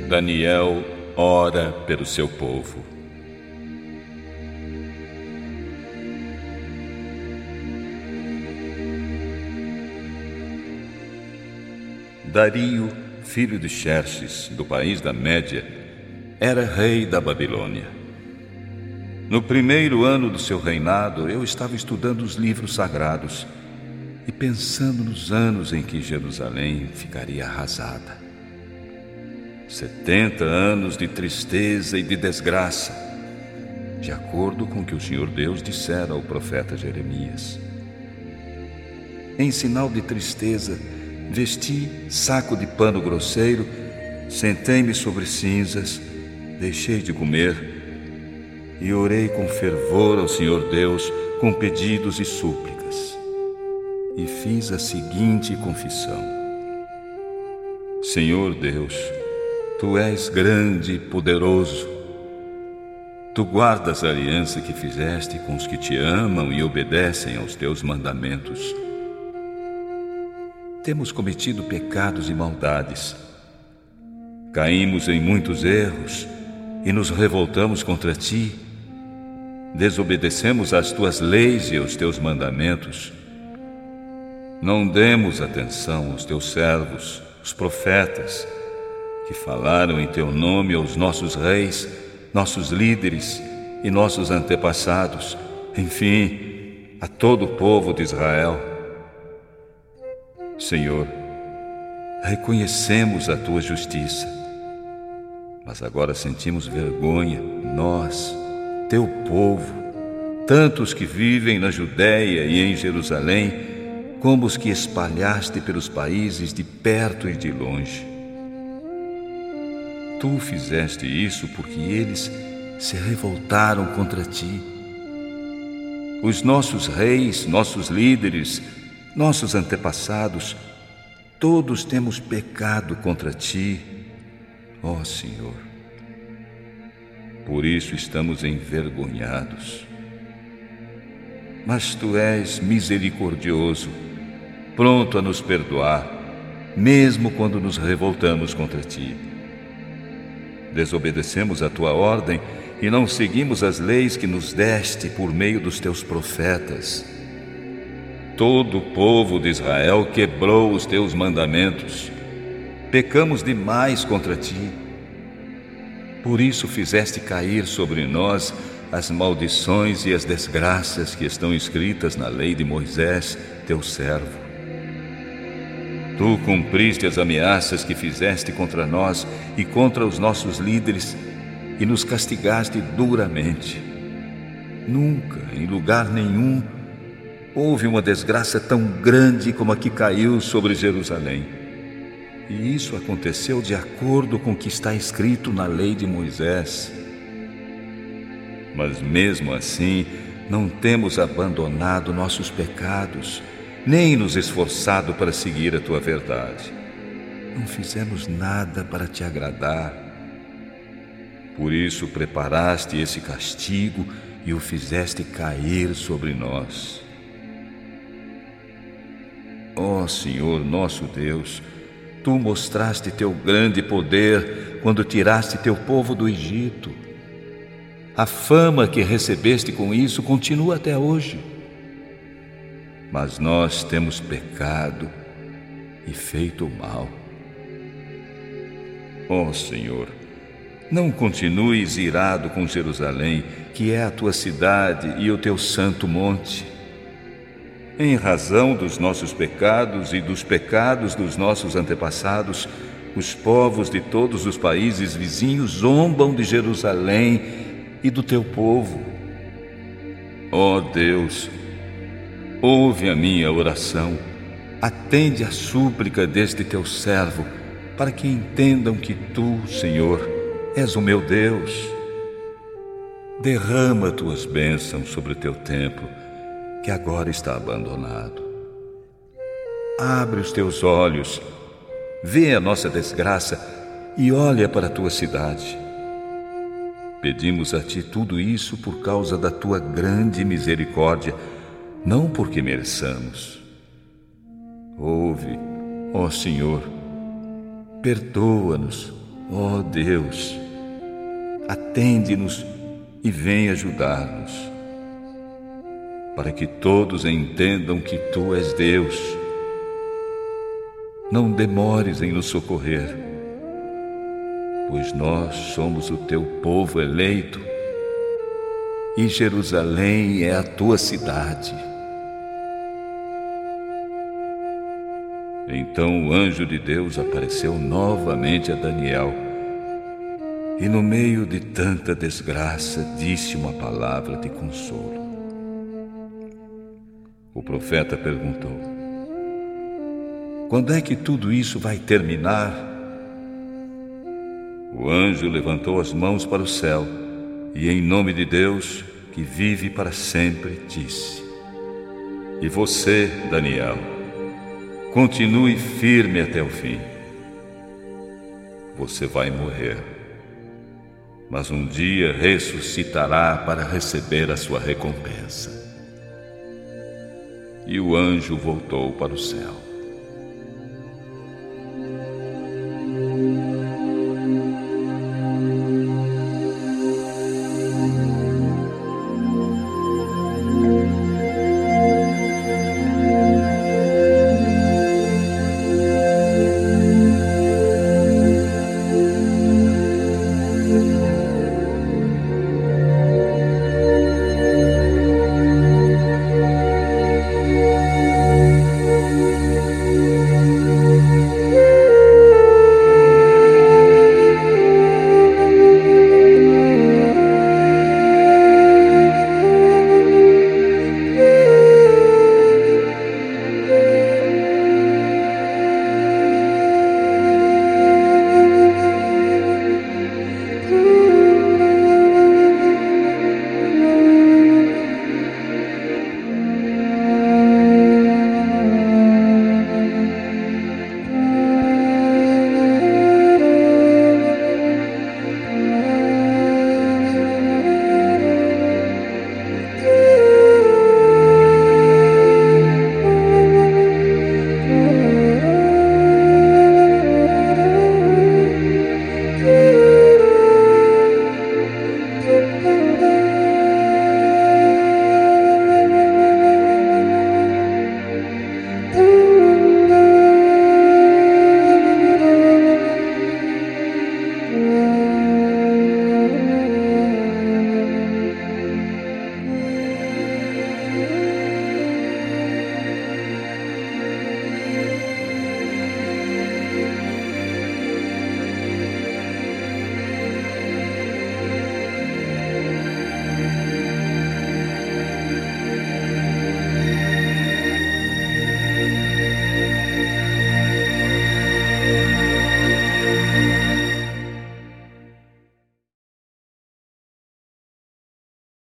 Daniel ora pelo seu povo. Dario, filho de Xerxes, do país da Média, era rei da Babilônia. No primeiro ano do seu reinado, eu estava estudando os livros sagrados e pensando nos anos em que Jerusalém ficaria arrasada. 70 anos de tristeza e de desgraça, de acordo com o que o Senhor Deus dissera ao profeta Jeremias. Em sinal de tristeza, vesti saco de pano grosseiro, sentei-me sobre cinzas, deixei de comer e orei com fervor ao Senhor Deus com pedidos e súplicas. E fiz a seguinte confissão: Senhor Deus, Tu és grande e poderoso. Tu guardas a aliança que fizeste com os que te amam e obedecem aos teus mandamentos. Temos cometido pecados e maldades. Caímos em muitos erros e nos revoltamos contra ti. Desobedecemos às tuas leis e aos teus mandamentos. Não demos atenção aos teus servos, os profetas, que falaram em teu nome aos nossos reis, nossos líderes e nossos antepassados, enfim, a todo o povo de Israel. Senhor, reconhecemos a tua justiça, mas agora sentimos vergonha, nós, teu povo, tanto os que vivem na Judéia e em Jerusalém, como os que espalhaste pelos países de perto e de longe. Tu fizeste isso porque eles se revoltaram contra ti. Os nossos reis, nossos líderes, nossos antepassados, todos temos pecado contra ti, ó Senhor. Por isso estamos envergonhados. Mas Tu és misericordioso, pronto a nos perdoar, mesmo quando nos revoltamos contra Ti. Desobedecemos a Tua ordem e não seguimos as leis que nos deste por meio dos Teus profetas. Todo o povo de Israel quebrou os Teus mandamentos. Pecamos demais contra Ti. Por isso fizeste cair sobre nós as maldições e as desgraças que estão escritas na lei de Moisés, Teu servo. Tu cumpriste as ameaças que fizeste contra nós e contra os nossos líderes e nos castigaste duramente. Nunca, em lugar nenhum, houve uma desgraça tão grande como a que caiu sobre Jerusalém. E isso aconteceu de acordo com o que está escrito na lei de Moisés. Mas mesmo assim, não temos abandonado nossos pecados, nem nos esforçado para seguir a Tua verdade. Não fizemos nada para Te agradar. Por isso preparaste esse castigo e o fizeste cair sobre nós. Ó Senhor nosso Deus, Tu mostraste Teu grande poder quando tiraste Teu povo do Egito. A fama que recebeste com isso continua até hoje. Mas nós temos pecado e feito mal. Ó Senhor, não continues irado com Jerusalém, que é a Tua cidade e o Teu santo monte. Em razão dos nossos pecados e dos pecados dos nossos antepassados, os povos de todos os países vizinhos zombam de Jerusalém e do Teu povo. Ó Deus, ouve a minha oração, atende a súplica deste Teu servo, para que entendam que Tu, Senhor, és o meu Deus. Derrama Tuas bênçãos sobre o Teu templo, que agora está abandonado. Abre os Teus olhos, vê a nossa desgraça e olha para a Tua cidade. Pedimos a Ti tudo isso por causa da Tua grande misericórdia, não porque mereçamos. Ouve, ó Senhor, perdoa-nos Ó Deus, atende-nos e vem ajudar-nos, para que todos entendam que Tu és Deus. Não demores em nos socorrer, pois nós somos o Teu povo eleito e Jerusalém é a Tua cidade. Então o anjo de Deus apareceu novamente a Daniel e, no meio de tanta desgraça, disse uma palavra de consolo. O profeta perguntou: quando é que tudo isso vai terminar? O anjo levantou as mãos para o céu e, em nome de Deus, que vive para sempre, disse: e você, Daniel, continue firme até o fim. Você vai morrer, mas um dia ressuscitará para receber a sua recompensa. E o anjo voltou para o céu.